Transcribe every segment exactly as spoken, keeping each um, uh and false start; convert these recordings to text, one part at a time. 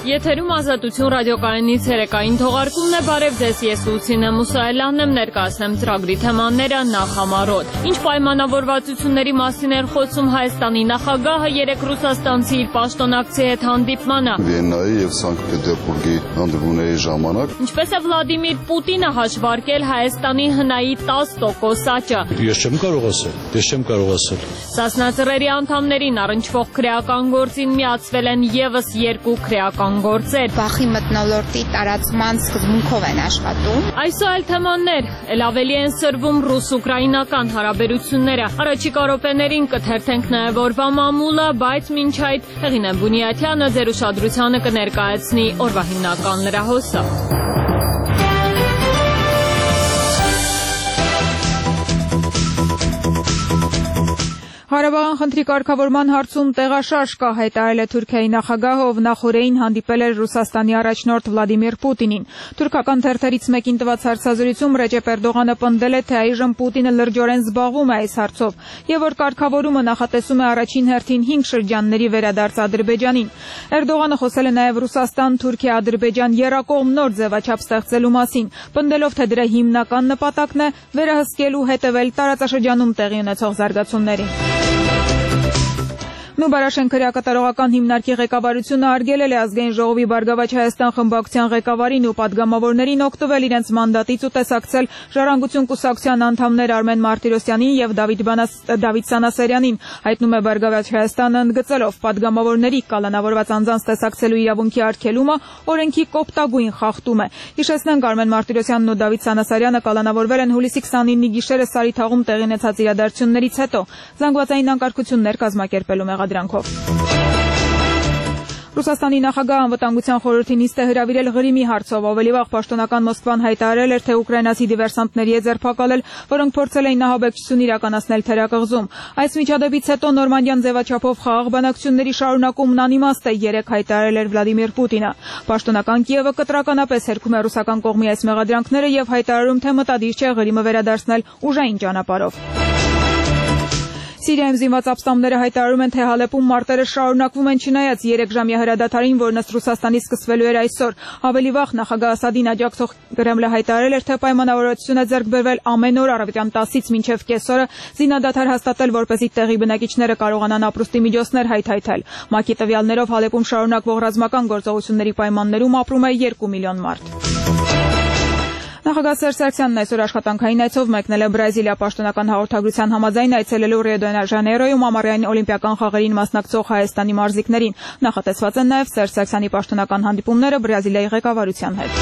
Եթերում Ազատություն ռադիոկայանի ցերեկային թողարկումն է, բարև ձեզ, ես Լուսինե Մուսայելյանն եմ, ներկայացնեմ ծրագրի թեմաները նախամարոտ։ Ինչ պայմանավորվածությունների մասին էր խոսում Հայաստանի նախագահը երեկ ռուսաստանցի իր պաշտոնակցի հետ հանդիպմանը։ Վիեննայի եւ Սանկտ Պետերբուրգի հանդիպումների ժամանակ Ինչպես է Վլադիմիր Պուտինը հաշվարկել Հայաստանի հնայի տասը տոկոս աճը։ Ես չեմ կարող ասել, ես չեմ կարող ասել։ Սասնա ծռերի անդամներին առնչվող քրեական գործին միացվել են եւս երկու քրեական գործեր։ Բախի մթնոլորտի տարածման սկզբունքով են աշխատում։ Այսօր այլ թեմաներ, ել ավելի են սրվում ռուս-ուկրաինական հարաբերությունները։ Առաջիկա րոպեներին կթերթենք նաև օրվա մամուլը, բայց մինչ այդ Հեղինե Բունյաթյանը ձեր ուշադրությանը կներկայացնի օրվա հիմնական լրահոսը։ Ղարաբաղյան խնդրի կարգավորման հարցում տեղաշարժ կա, հայտարարել է Թուրքիայի նախագահը, ով նախօրեին հանդիպել էր Ռուսաստանի առաջնորդ Վլադիմիր Պուտինին։ Թուրքական թերթերից մեկին տված հարցազրույցում Ռեջեփ Էրդողանը պնդել է, թե այժմ Պուտինը լրջորեն զբաղվում է այս հարցով, եւ որ կարգավորումը նախատեսում է առաջին հերթին հինգ շրջանների վերադարձ Ադրբեջանին։ Էրդողանը խոսել է նաեւ Ռուսաստան-Թուրքիա-Ադրբեջան եռակողմ նոր ձևաչափ ստեղծելու մասին, պնդելով, թե դրա հիմնական նպատակն է վերահսկել ու հետևել տարածաշրջանում տեղի ունեցող զարգացումներին։ Նուբարաշեն քրեակատարողական հիմնարկի ղեկավարությունը արգելել է ազգային ժողովի Բարգավաճ Հայաստան խմբակցության ղեկավարին ու պատգամավորներին օգտվել իրենց մանդատից ու տեսակցել Ժառանգություն կուսակցության անդամներ Արմեն Մարտիրոսյանին եւ Դավիթ Դավիթ Սանասարյանին, հայտնում է Բարգավաճ Հայաստանը ընդգծելով պատգամավորների կալանավորված անձանց տեսակցելու իրավունքի արգելումը օրենքի կոպտագույն խախտում է։ Հիշեցնենք, Արմեն Մարտիրոսյանն ու Դավիթ Սանասարյանը կալանավորվել են հուլիսի քսանինի գիշերը Սարիթաղում տեղի ունեցած իրադարձություններից հետո զանգվածային անկարգություններ կազմակերպելու մեղադրանքով։ Ռուսաստանի նախագահը անվտանգության խորհրդի նիստ է հրավիրել Ղրիմի հարցով։ Ավելի վաղ պաշտոնական Մոսկվան հայտարարել էր, թե ուկրաինացի դիվերսանտների է ձերբակալել, որոնք փորձել էին նահաբեկչություն իրականացնել թերակղզում։ Այս միջադեպից հետո նորմանդյան ձևաչափով խաղաղ բանակցությունների շարունակումն անիմաստ է, երեկ հայտարարել էր Վլադիմիր Պուտինը։ Պաշտոնական Կիևը կտրականապես հերքում է ռուսական կողմի այս մեղադրանքները եւ հայտարարում, թե մտադիր չէ Ղրիմը վերադարձնել ուժային ճանապարհով։ Սիրիայում զինված ապստամբները հայտարարում են, թե Հալեպում մարտերը շարունակվում են չնայած երեքժամյա հրադադարին, որն ըստ Ռուսաստանի սկսվելու էր այսօր։ Ավելի վաղ նախագահ Ասադին աջակցող Կրեմլը հայտարարել էր, թե պայմանավորվածություն է ձեռք բերվել ամեն օր առավոտյան տասից մինչև կեսօրը զինադադար հաստատել, որպեսզի տեղի բնակիչները կարողանան ապրուստի միջոցներ հայթայթել։ ՄԱԿ-ի տվյալներով Հալեպում շարունակվող ռազմական գործողությունների պայմաններում ապրում է երկու միլիոն մարդ։ Նախագահ Սերժ Սարգսյանն այսօր աշխատանքային այցով մեկնել է Բրազիլիա, պաշտոնական հաղորդագրության համաձայն այցելելու Ռիո դե Ժանեյրոյում ամառային օլիմպիական խաղերին մասնակցող Հայաստանի մարզիկներին։ Նախատեսված են նաև Սերժ Սարգսյանի պաշտոնական հանդիպումները Բրազիլիայի ղեկավարության հետ։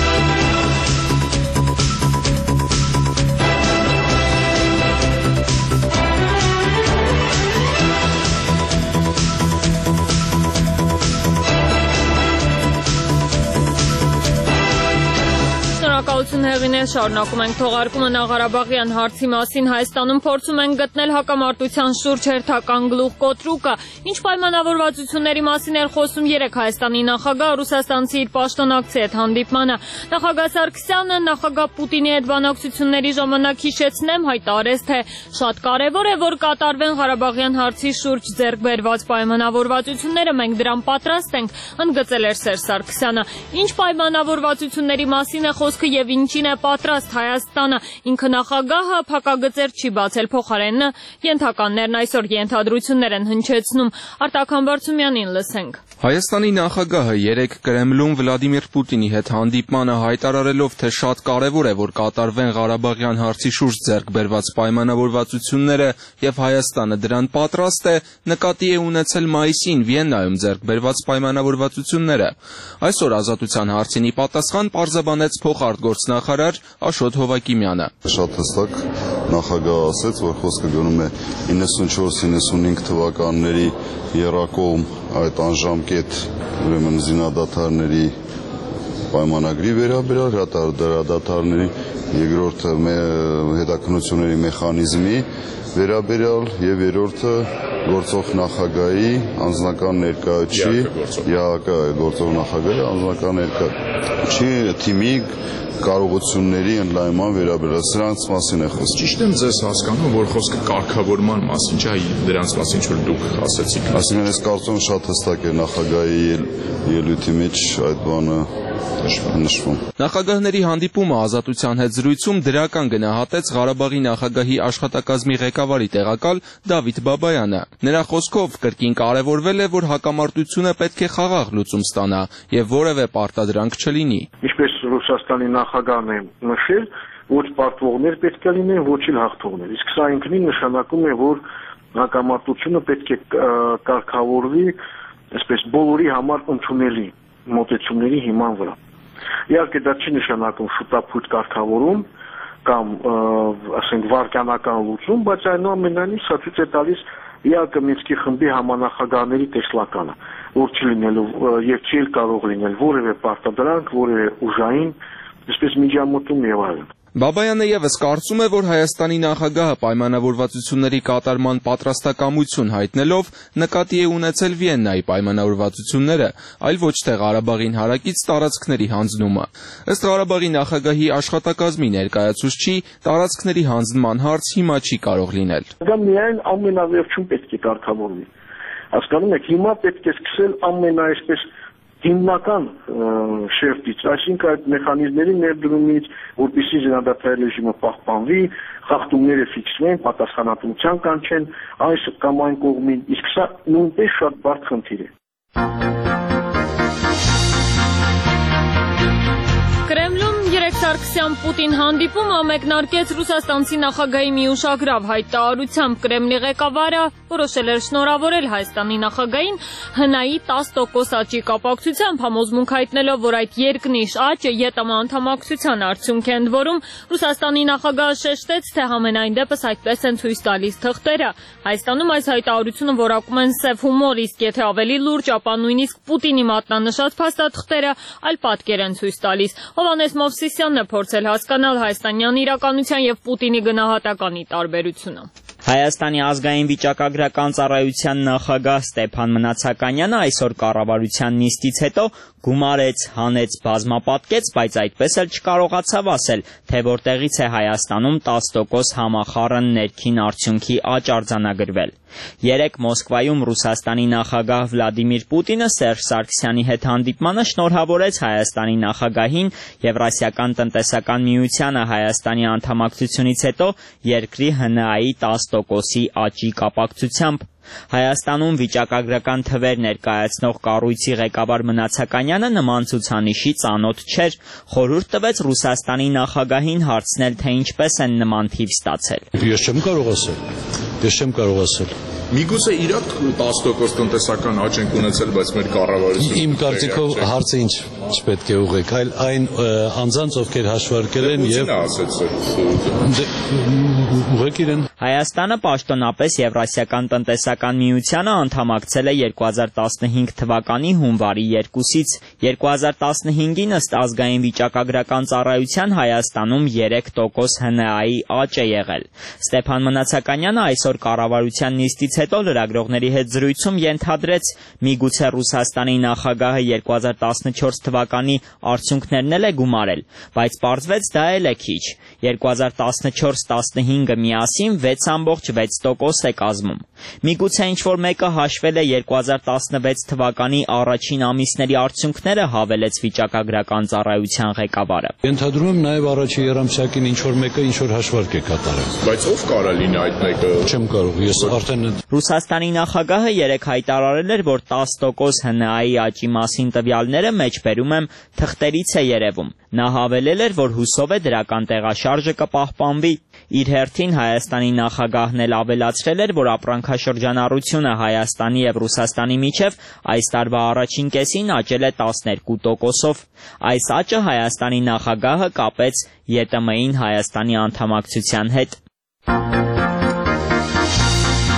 Շնորհակալություն Հեղինե, շարունակում ենք թողարկումը Ղարաբաղյան հարցի մասին։ Հայաստանում փորձում են գտնել հակամարտության շուրջ հերթական գլուխ կոտրուկը։ Ինչ պայմանավորվածությունների մասին էր խոսում երեկ Հայաստանի նախագահը ռուսաստանցի իր պաշտոնակցի հետ հանդիպմանը։ Նախագահ Սարգսյանը նախագահ Պուտինի հետ բանակցությունների ժամանակ հիշեցնեմ հայտարարեց, թե շատ կարևոր է, որ կատարվեն Ղարաբաղյան հարցի շուրջ ձեռք բերված պայմանավորվածությունները, մենք դրան պատրաստ ենք, ընդգծել էր Սերժ Սարգսյանը։ Ինչ պայմանավորվածությունների մասին է խոսքը եւ ինչին է պատրաստ Հայաստանը, ինքը նախագահը փակագծեր չի բացել, փոխարենը ենթականներն այսօր ենթադրություններ են հնչեցնում։ Արտակ Համբարձումյանին լսենք։ Հայաստանի նախագահը երեկ Կրեմլում Վլադիմիր Պուտինի հետ հանդիպմանը հայտարարելով, թե շատ կարևոր է, որ կատարվեն Ղարաբաղյան հարցի շուրջ ձեռք բերված պայմանավորվածությունները եւ Հայաստանը դրան պատրաստ է, նկատի է ունեցել մայիսին Վիեննայում ձեռք բերված պայմանավորվածությունները։ Այսօր Ազատության հարցինի պատասխան պարզաբանեց փոխարտգործնախարար Աշոտ Հովակիմյանը։ Շատ հստակ նախագահը ասաց, որ խոսքը գնում է իննսունչորս իննսունհինգ թվականների եռակողմ այդ անժամկետ ուրեմն զինադադարների պայմանագրի վերաբերյալ, հրադադարների երկրորդը հետաքննությունների մեխանիզմի վերաբերյալ եւ երրորդը գործող նախագահի անձնական ներկայացուցիչ, ԵԱՀԿ գործող նախագահի անձնական ներկայացուցիչ թիմի կարողությունների ընդլայնման վերաբերյալ սրանց մասին է խոսքը։ Ճիշտ եմ ձեզ հասկանում, որ խոսքը կարգավորման մասին չէ, դրանց մասին որ դուք ասացիք։ Այսինքն ես կարծում եմ շատ հստակ է նախագահի ելույթի մեջ այդ բանը նշվում։ Նախագահների հանդիպումը Ազատության հետ զրույցում դրական գնահատեց Ղարաբաղի նախագահի աշխատակազմի ղեկավարի տեղակալ Դավիթ Բաբայանը։ Նրա խոսքով կրկին կարևորվել է, որ հակամարտությունը պետք է խաղաղ լուծում ստանա եւ որևէ պարտադրանք չլինի։ Ինչպես Ռուսաստանի նախագահն է նշել, ոչ պարտվողներ պետք է լինեն, ոչ էլ հաղթողներ։ Իսկ սա ինքնին նշանակում է, որ հակամարտությունը պետք է կարգավորվի, այսպես բոլորի համար ընդունելի մոտեցումների հիման վրա։ Իհարկե դա չի նշանակում շուտապույտ կարգավորում կամ ասենք վարկանական լուծում, բայց այնուամենայնիվ սա ցույց է տալիս ԵԱՀԿ Մինսկի խմբի համանախագահների տեսլականը, որ չլինելու եւ չի կարող լինել որևէ պարտադրանք, որևէ ուժային, այսպես միջամտում եւ այլն։ Բաբայանը եւս կարծում է, որ Հայաստանի նախագահը պայմանավորվածությունների կատարման պատրաստակամություն հայտնելով նկատի է ունեցել Վիեննայի պայմանավորվածությունները, այլ ոչ թե Ղարաբաղին հարակից տարածքների հանձնումը։ Ըստ Ղարաբաղի նախագահի աշխատակազմի ներկայացուցչի, տարածքների հանձնման հարց հիմա չի կարող լինել։ Դա միայն ամենավերջում պետք է կարգավորվի։ Հասկանում եք, հիմա պետք է սկսել ամենաայսպես հիմնական շերտից, այսինքն այդ մեխանիզմների ներդրումից, որպեսզի զինադադարի ռեժիմը պահպանվի, խախտումները ֆիքսվեն, պատասխանատվության կանչեն այս կամ այն կողմին, իսկ սա նույնպես շատ բարդ խնդիր է։ Կրեմլում երեկ Սարգսյան-Պուտին հանդիպումը մեկնարկեց ռուսաստանցի նախագահի մի ուշագրավ հայտարարությամբ։ Կրեմլի ղեկավարը որոշել էր շնորհավորել Հայաստանի նախագահին հնայի տասը տոկոս աճի կապակցությամբ, համոզմունք հայտնելով, որ այդ երկնիշ աճը ԵՏՄ անդամակցության արդյունք է, ընդ որում Ռուսաստանի նախագահը շեշտեց, թե համենայն դեպս այդպես են ցույց տալիս թղթերը։ Հայաստանում այս հայտարարությունը որակում են սև հումոր, իսկ եթե ավելի լուրջ, ապա նույնիսկ Պուտինի մատնանշած փաստաթղթերը այլ պատկեր են ցույց տալիս։ Հովհաննես Մովսիսյանն է փորձել հասկանալ հայաստանյան իրականության եւ Պուտինի գնահատականի տարբերությունը։ Հայաստանի ազգային վիճակագրական ծառայության նախագահ Ստեփան Մնացականյանը այսօր կառավարության նիստից հետո գումարեց, հանեց, բազմապատկեց, բայց այդպես էլ չկարողացավ ասել, թե որտեղից է Հայաստանում տասը տոկոս համախառն ներքին արդյունքի աճ արձանագրվել։ Երեկ Մոսկվայում Ռուսաստանի նախագահ Վլադիմիր Պուտինը Սերժ Սարգսյանի հետ հանդիպմանը շնորհավորեց Հայաստանի նախագահին Եվրասիական տնտեսական միությանը Հայաստանի անդամակցությունից հետո երկրի ՀՆԱ-ի տասը տոկոսի աճի կապակցությամբ։ Հայաստանում վիճակագրական թվեր ներկայացնող կառույցի ղեկավար Մնացականյանը նման ցուցանիշի ծանոթ չէր, խորհուրդ տվեց Ռուսաստանի նախագահին հարցնել, թե ինչպես են նման թիվ ստացել։ Ես չեմ կարող ասել։ Ես չեմ կարող ասել։ Միգուցե իրոք տասը տոկոս տնտեսական աճ ենք ունեցել, բայց մեր կառավարությունը Իմ կարծիքով հարցը ինչ չպետք է ուղղեք, այլ այն անձանց, ովքեր հաշվարկել են եւ ուղղեք իրեն։ Հայաստանը պաշտոնապես Եվրասիական տնտեսական միությանը անդամակցել է երկու հազար տասնհինգ թվականի հունվարի երկուսից։ երկու հազար տասնհինգին ըստ ազգային վիճակագրական ծառայության Հայաստանում երեք տոկոս ՀՆԱ-ի աճ է եղել։ Ստեփան Մնացականյանը այսօր կառավարության նիստից հետո լրագրողների հետ զրույցում ենթադրեց, միգուցե Ռուսաստանի նախագահը երկու հազար տասնչորս թվականի արդյունքներն էլ է գումարել, բայց պարզվեց դա էլ է քիչ։ երկու հազար տասնչորս տասնհինգը միասին վեց ամբողջ վեց տոկոս է կազմում։ Միգուցե ինչ-որ մեկը հաշվել է երկու հազար տասնվեց թվականի առաջին ամիսների արդյունքները, հավելեց վիճակագրական ծառայության ղեկավարը։ Ենթադրում եմ նաև առաջի երամսյակին ինչ-որ մեկը ինչ-որ հաշվարկ է կատարել։ Բայց ով կարա լինի այդ մեկը։ Չեմ կարող, ես արդեն Ռուսաստանի նախագահը երեկ հայտարարել էր, որ տասը տոկոս ՀՆԱ-ի աճի մասին տվյալները մեջբերում եմ թղթերից է երևում։ Նա հավելել էր, որ հուսով է դրական տեղաշարժը կպահպանվի։ Իր հերթին Հայաստանի նախագահն էլ ավելացրել էր, որ ապրանքաշրջանառությունը Հայաստանի եւ Ռուսաստանի միջև այս տարվա առաջին կեսին աճել է տասներկու տոկոսով։ Այս աճը Հայաստանի նախագահը կապեց ԵՏՄ-ին Հայաստանի անդամակցության հետ։ Պուտին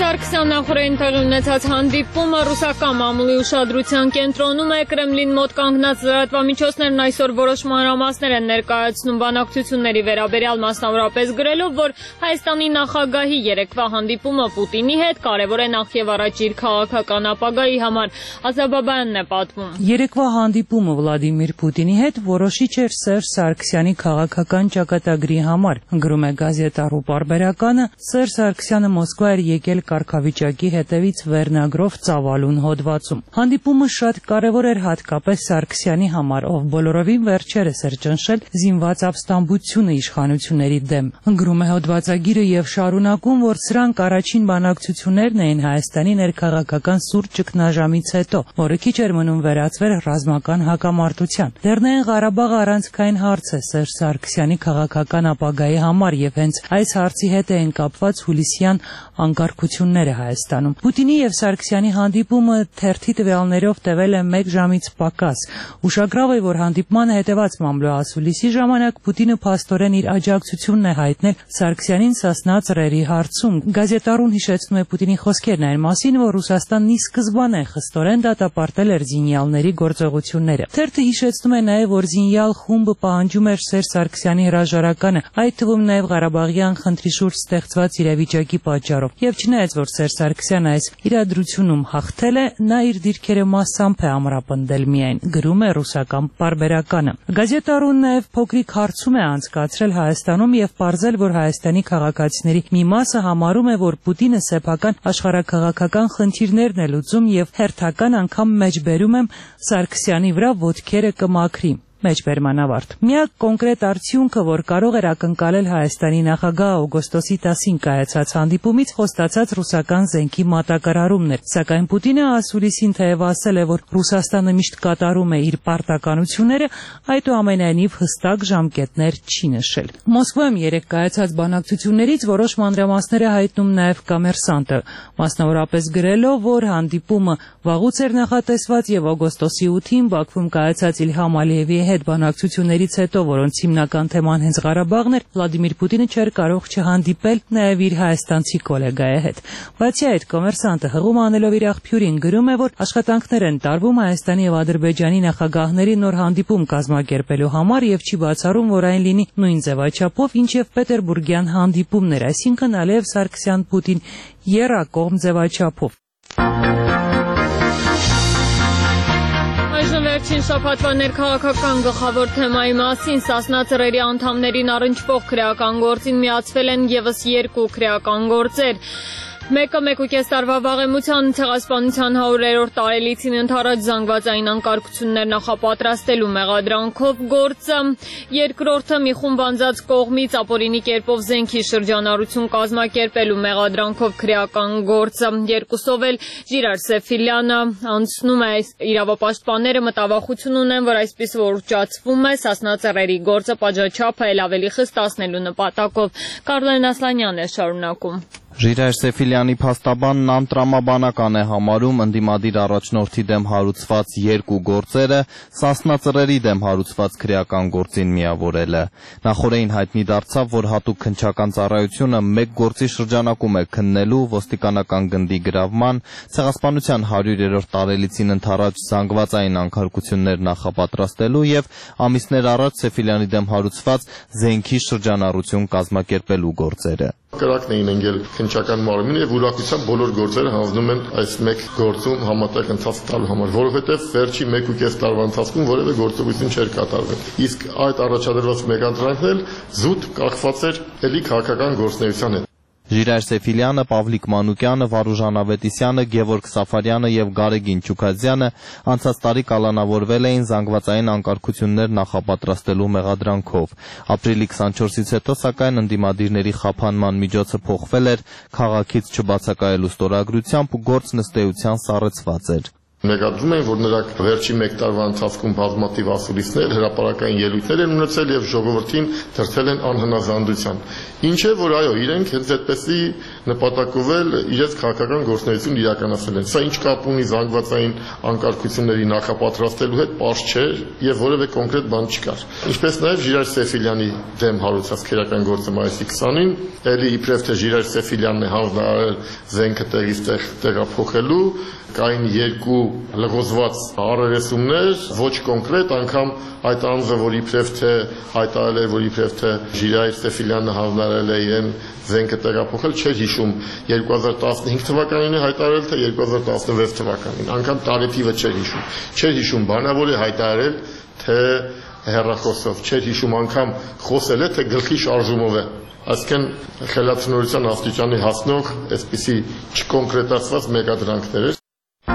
Սարգսյան նախորդին տեղի ունեցած հանդիպումը ռուսական մամուլի ուշադրության կենտրոնում է։ Կրեմլին մոտ կանգնած լրատվամիջոցներն այսօր որոշ մանրամասներ են ներկայացնում բանակցությունների վերաբերյալ, մասնավորապես գրելով, որ Հայաստանի նախագահի երեկվա հանդիպումը Պուտինի հետ կարևոր է նախ եւ առաջ իր քաղաքական ապագայի համար։ Ազաբաբյանն է պատմում։ Երեկվա հանդիպումը Վլադիմիր Պուտինի հետ որոշիչ էր Սերժ Սարգսյանի քաղաքական ճակատագրի համար, գրում է գազետարու պարբերականը։ Սերժ Սարգսյանը Մոսկվա էր եկել կարգավիճակի հետևից վերնագրով ծավալուն հոդվածում։ Հանդիպումը շատ կարևոր էր հատկապես Սարգսյանի համար, ով բոլորովին վերջերս էր ճնշել զինված ապստամբությունը իշխանությունների դեմ։ Գրում է հոդվածագիրը եւ շարունակում, որ սրանք առաջին բանակցություններն էին Հայաստանի ներքաղաքական սուր ճգնաժամից հետո, որը քիչ էր մնում վերածվեր ռազմական հակամարտության։ Լեռնային Ղարաբաղը առանցքային հարց է Սերժ Սարգսյանի քաղաքական ապագայի համար եւ հենց այս հարցի հետ են կապված հուլիսյան անկարգությունները Հայաստանում։ Պուտինի եւ Սարգսյանի հանդիպումը թերթի տվյալներով տևել է մեկ ժամից պակաս։ Ուշագրավ է, որ հանդիպմանը հետևած մամլոասուլիսի ժամանակ Պուտինը փաստորեն իր աջակցությունն է հայտնել Սարգսյանին Սասնա ծռերի հարցում։ Գազետարուն հիշեցնում է Պուտինի խոսքերն այն մասին, որ Ռուսաստանն ի սկզբանե խստորեն դատապարտել էր զինյալների գործողությունները։ Թերթը հիշեցնում է նաեւ, որ զինյալ խումբը պահանջում էր Սերժ Սարգսյանի հրաժարականը, այդ թվում նաեւ Ղարաբաղյան խնդրի շուրջ ստեղծված իրավիճակի պատճառով։ Եվ չնայած որ Սերժ Սարգսյանը այս իրադրությունում հաղթել է, նա իր դիրքերը մասամբ է ամրապնդել միայն, գրում է ռուսական պարբերականը։ Գազետարուն նաև փոքրիկ հարցում է անցկացրել Հայաստանում եւ պարզել, որ Հայաստանի քաղաքացիների մի մասը համարում է, որ Պուտինը սեփական աշխարհաքաղաքական խնդիրներն է լուծում եւ հերթական անգամ մեջբերում եմ Սարգսյանի վրա ոտքերը կմաքրի։ Մեջբերման ավարտ։ Միակ կոնկրետ արդյունքը, որ կարող էր ակնկալել Հայաստանի նախագահ օգոստոսի տասին կայացած հանդիպումից, խոստացած ռուսական զենքի մատակարարումն էր։ Սակայն Պուտինը ասուլիսին թեև ասել է, որ Ռուսաստանը միշտ կատարում է իր պարտականությունները, այդուամենայնիվ հստակ ժամկետներ չի նշել։ Մոսկվայում երեկ կայացած բանակցություններից որոշ մանրամասներ է հայտնում նաև Կոմերսանտը, մասնավորապես գրելով, որ հանդիպումը վաղուց էր նախատեսված եւ օգոստոսի ութին Բաքվում կայացած Իլհամ Ալիևի հետ բանակցություններից հետո, որոնց հիմնական թեման հենց Ղարաբաղն էր, Վլադիմիր Պուտինը չէր կարող չհանդիպել նաև իր հայաստանցի գոլեգայի հետ։ Բացի այդ, Կոմերսանտը հղում անելով իր աղբյուրին գրում է, որ աշխատանքներ են տարվում Հայաստանի եւ Ադրբեջանի նախագահների նոր հանդիպում կազմակերպելու համար եւ չի բացառում, որ այն լինի նույն ձևաչափով, ինչ եւ Պետերբուրգյան հանդիպումներ, այսինքն Ալիև Սարգսյան-Պուտին եռակողմ ձևաչափով։ Վերջին շաբաթվա ներքաղաքական գլխավոր թեմայի մասին Սասնա ծռերի անդամներին առնչվող քրեական գործին միացվել են եւս երկու քրեական գործեր։ Մեկը մեկուկես տարվա վաղեմության ցեղասպանության հարյուրերորդ տարելիցին ընդառաջ զանգվածային անկարգություններ նախապատրաստելու մեղադրանքով գործը, երկրորդը մի խումբ անձած կողմից ապօրինի կերպով զենքի շրջանառություն կազմակերպելու մեղադրանքով քրեական գործը։ Երկուսով էլ Ժիրայր Սեֆիլյանը անցնում է։ Իրավապաշտպանները մտավախություն ունեն, որ այսպես որ ուռճացվում է Սասնա ծռերի գործը պատժաչափը էլ ավելի խստացնելու նպատակով։ Կարլեն Ասլանյանն է շարունակում։ Ժիրայր Սեֆիլյանի փաստաբանն անտրամաբանական է համարում ընդդիմադիր առաջնորդի դեմ հարուցված երկու գործերը Սասնա ծռերի դեմ հարուցված քրեական գործին միավորելը։ Նախորդին հայտնի դարձավ, որ հատուկ քննչական ծառայությունը մեկ գործի շրջանակում է քննելու ոստիկանական գնդի գրավման, ցեղասպանության հարյուրերորդ տարելիցին ընդառաջ զանգվածային անկարգություններ նախապատրաստելու եւ ամիսներ առաջ Սեֆիլյանի դեմ հարուցված զենքի շրջանառություն կազմակերպելու գործերը։ Կրակն էին ընկել քննչական մարմինը եւ ուրախությամբ բոլոր գործերը հանձնում են այս մեկ գործում համատեղ ընթացք տալու համար, որովհետեւ վերջի մեկ ու կես տարվա ընթացքում որևէ գործողություն չէր կատարվել։ Իսկ այդ առաջադրված մեգադրանքն էլ զուտ կախված էր ելի քաղաքական գործունեության հետ։ Ժիրայր Սեֆիլյանը, Պավլիկ Մանուկյանը, Վարուժան Ավետիսյանը, Գևորգ Սաֆարյանը եւ Գարեգին Չուքաձյանը անցած տարի կալանավորվել էին զանգվածային անկարգություններ նախապատրաստելու մեղադրանքով։ Ապրիլի քսանչորսից հետո սակայն ընդդիմադիրների խափանման միջոցը փոխվել էր քաղաքից չբացակայելու ստորագրությամբ ու գործ նստեյության սառեցված էր։ Նկատում են, որ նրանք վերջի մեկ տարվա ընթացքում բազմաթիվ ասուլիսներ, հրապարակային ելույթներ են ունեցել եւ ժողովրդին դրդել են անհնազանդության։ Ինչ է, որ այո, իրենք հենց այդպեսի նպատակով էլ իրենց քաղաքական գործունեություն իրականացնել են։ Սա ինչ կապ ունի զանգվածային անկարգությունների նախապատրաստելու հետ, պարզ չէ եւ որևէ կոնկրետ բան չկար։ Ինչպես նաեւ Ժիրայր Սեֆիլյանի դեմ հարուցած քերական գործը մայիսի քսանին, ելի իբրև թե Ժիրայր Սեֆիլյանն է հանձնարարել զենքը տեղից տեղ տեղափոխելու, կային երկու լղոզված առերեսումներ, ոչ կոնկրետ, անգամ այդ անձը, որ իբրև թե հայտարարել էր, որ իբրև թե Ժիրայր Սեֆիլյանը հանձնարարել է իրեն զենքը տեղափոխել, չէր հիշում երկու հազար տասնհինգ թվականին է հայտարարել, թե երկու հազար տասնվեց թվականին, անգամ տարեթիվը չէր հիշում, չէր հիշում բանավոր է հայտարարել, թե հեռախոսով, չէր հիշում անգամ խոսել է, թե գլխի շարժումով է։ Այսինքն խելացնորության աստիճանի հասնող այսպիսի չկոնկրետացված մեկադրանքներ էր։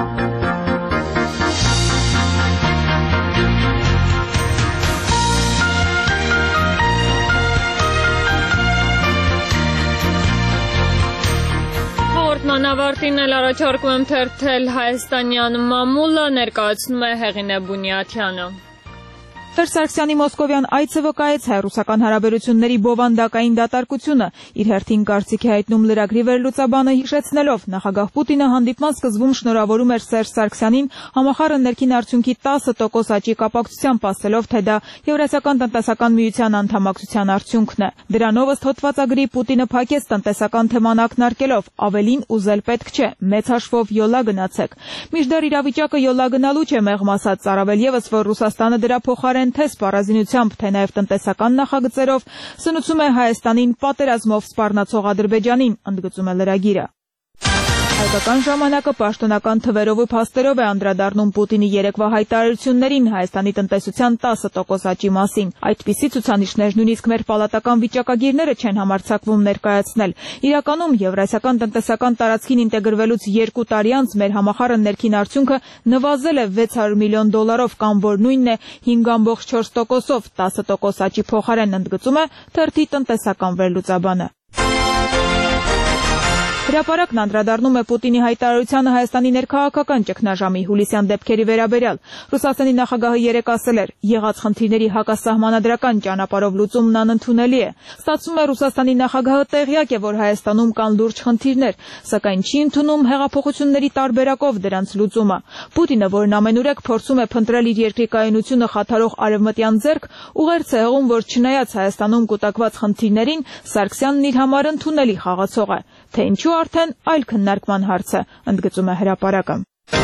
Մանավարտին էլ առաջարկում եմ թերթել հայաստանյան մամուլը, ներկայացնում է Հեղինե Բունյաթյանը։ Սերժ Սարգսյանի մոսկովյան այցը վկայեց հայ-ռուսական հարաբերությունների բովանդակային դատարկությունը, իր հերթին կարծիք է հայտնում լրագրի վերլուծաբանը հիշեցնելով նախագահ Պուտինը հանդիպման սկզբում շնորհավորում էր Սերժ Սարգսյանին համախառն ներքին արդյունքի տասը տոկոս աճի կապակցությամբ, ասելով, թե դա Եվրասիական տնտեսական միության անդամակցության արդյունքն է։ Դրանով ըստ հոդվածագրի Պուտինը փակեց տնտեսական թեման ակնարկելով, ավելին ուզել պետք չէ, մեծ հաշվով յոլա գնացեք։ Մինչդեռ իրավիճակը յոլա գնալու չէ մեղմ ասած, առավել ևս, որ Ռուսաստանը դրա փոխարեն թե սպառազինությամբ, թե նաև տնտեսական նախագծերով սնուցում է Հայաստանին պատերազմով սպառնացող Ադրբեջանին, ընդգծում է լրագիրը։ Հայկական ժամանակը պաշտոնական թվերով ու փաստերով է անդրադառնում Պուտինի երեկվա հայտարարություններին Հայաստանի տնտեսության տասը տոկոս աճի մասին։ Այդպիսի ցուցանիշներ նույնիսկ մեր պալատական վիճակագիրները չեն համարձակվում ներկայացնել։ Իրականում Եվրասիական տնտեսական տարածքին ինտեգրվելուց երկու տարի անց մեր համախառն ներքին արդյունքը նվազել է վեց հարյուր միլիոն դոլարով կամ որ նույնն է հինգ կόμμα չորս տոկոսով, տասը տոկոս աճի փոխարեն, ընդգծում է թերթի տնտեսական վերլուծաբանը։ Հրապարակն անդրադառնում է Պուտինի հայտարարությանը Հայաստանի ներքաղաքական ճգնաժամի հուլիսյան դեպքերի վերաբերյալ։ Ռուսաստանի նախագահը երեկ ասել էր, եղած խնդիրների հակասահմանադրական ճանապարհով լուծումն անընդունելի է։ Ստացվում է Ռուսաստանի նախագահը տեղյակ է, որ Հայաստանում կան լուրջ խնդիրներ, սակայն չի ընդունում հեղափոխությունների տարբերակով դրանց լուծումը։ Պուտինը, որն ամենուրեք փորձում է փնտրել իր երկրի կայունությունը խաթարող արևմտյան ձեռք, ուղերձ է հղում, որ չնայած Հայաստանում կուտակված խնդիրներին, Սարգսյանն իր համար ընդունելի խաղացող է, թե ինչու արդեն այլ քննարկման հարց է, ընդգծում է հրապարակը։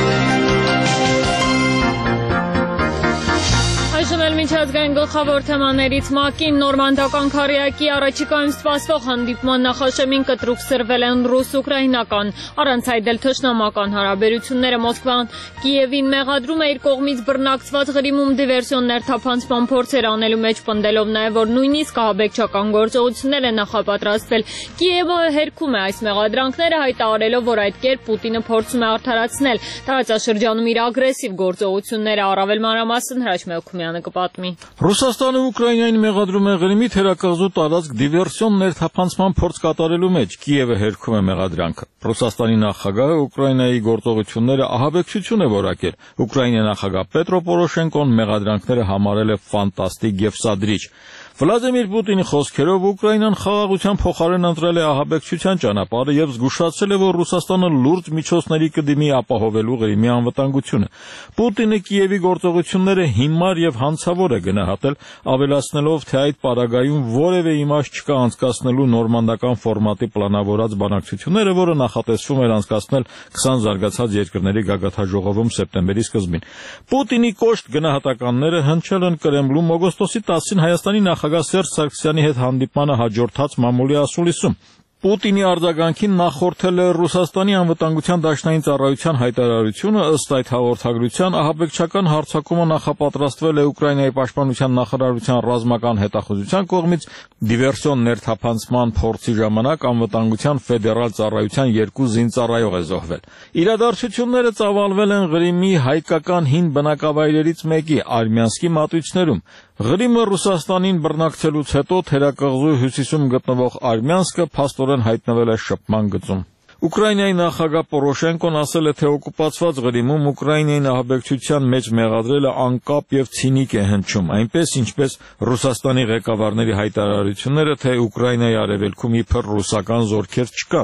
Այժմ էլ միջազգային գլխավոր թեմաներից ՄԱԿ-ին նորմանդական քառյակի առաջիկայում սպասվող հանդիպման նախաշեմին կտրուկ սրվել են ռուս-ուկրաինական, առանց այդ էլ թշնամական հարաբերությունները։ Մոսկվան Կիևին մեղադրում է իր կողմից բռնակցված Ղրիմում դիվերսիոններ թափանցման փորձեր անելու մեջ, պնդելով նաև, որ նույնիսկ ահաբեկչական գործողություններ են նախապատրաստվել։ Կիևը հերքում է այս մեղադրանքները, հայտարարելով, որ այդ կերպ Պուտինը փորձում է արդարացնել տարածաշրջանում իր ագրեսիվ գործողությունները։ Առավել մանրամասն Հրաչ Մելքումյանը կպատմի։ Ռուսաստանը Ուկրաինային մեղադրում է Ղրիմի թերակղզու տարածք դիվերսիոն ներթափանցման փորձ կատարելու մեջ։ Կիևը հերքում է մեղադրանքը։ Ռուսաստանի նախագահը Ուկրաինայի գործողությունները ահաբեկչություն է որակել։ Ուկրաինայի նախագահ Պետրո Պորոշենկոն մեղադրանքները համարել է ֆանտաստիկ եւ սադրիչ։ Վլադիմիր Պուտինի խոսքերով Ուկրաինան խաղաղության փոխարեն ընտրել է ահաբեկչության ճանապարհը եւ զգուշացրել է, որ Ռուսաստանը լուրջ միջոցների կդիմի ապահովելու Ղրիմի անվտանգությունը։ Պուտինը Կիևի գործողությունները հիմար եւ հանցավոր է գնահատել, ավելացնելով, թե այդ պարագայում որևէ իմաստ չկա անցկացնելու նորմանդական ֆորմատի պլանավորած բանակցությունները, որը նախատեսվում էր անցկացնել քսան զարգացած երկրների գագաթնաժողովում սեպտեմբերի սկզբին։ Պուտինի կոշտ գնահատականները հնչել են Կրեմլում օգոստոսի տասին Հայաստանի նախագահ Սերժ Սարգսյանի հետ հանդիպմանը հաջորդած մամուլի ասուլիսում։ Պուտինի արձագանքին նախորդել է Ռուսաստանի անվտանգության դաշնային ծառայության հայտարարությունը, ըստ այդ հաղորդագրության ահաբեկչական հարձակումը նախապատրաստվել է Ուկրաինայի պաշտպանության նախարարության ռազմական հետախուզության կողմից դիվերսիոն ներթափանցման փորձի ժամանակ անվտանգության ֆեդերալ ծառայության երկու զինծառայող է զոհվել։ Իրադարձությունները ծավալվել են Ղրիմի հայկական հին բնակավայրերից մեկի Արմյանսկի մատույցներում։ Ղրիմը Ռուսաստանին բռնակցելուց հետո թերակղզու հյուսիսում գտնվող Արմյանսկը փաստորեն հայտնվել է շփման գծում։ Ուկրաինայի նախագահ Պորոշենկոն ասել է, թե օկուպացված Ղրիմում Ուկրաինային ահաբեկչության մեջ մեղադրելը անկապ եւ ցինիկ է հնչում, այնպես ինչպես Ռուսաստանի ղեկավարների հայտարարությունները, թե Ուկրաինայի արևելքում իբր ռուսական զորքեր չկան։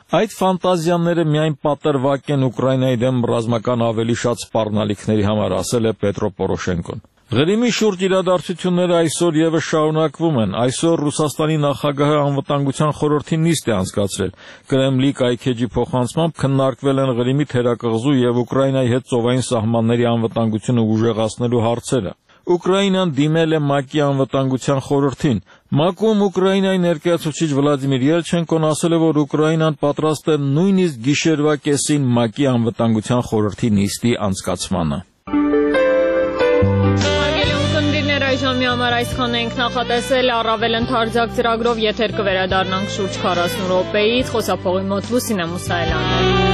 Այդ ֆանտազիաները միայն պատրվակ են Ուկրաինայի դեմ ռազմական ավելի շատ սպառնալիքների համար, ասել է Պետրո Պորոշենկոն։ Ղրիմի շուրջ իրադարձությունները այսօր եւս շարունակվում են։ Այսօր Ռուսաստանի նախագահը անվտանգության խորհրդի նիստ է անցկացրել։ Կրեմլի կայքեջի փոխանցմամբ քննարկվել են Ղրիմի թերակղզու եւ Ուկրաինայի հետ ծովային սահմանների անվտանգությունը ուժեղացնելու հարցերը։ Ուկրաինան դիմել է ՄԱԿ-ի անվտանգության խորհրդին։ ՄԱԿ-ում Ուկրաինայի ներկայացուցիչ Վլադիմիր Ելչենկոն ասել է, որ Ուկրաինան պատրաստ է նույնիսկ գիշերվա կեսին ՄԱԿ-ի անվտանգության խորհրդի նիստի անցկացմանը։ Ժամի համար այսքան ենք նախատեսել, առավել ընդարձակ ծրագրով եթեր կվերադառնանք շուրջ քառասուն րոպեից, խոսափողի մոտ Լուսինե Մուսայելյանն է։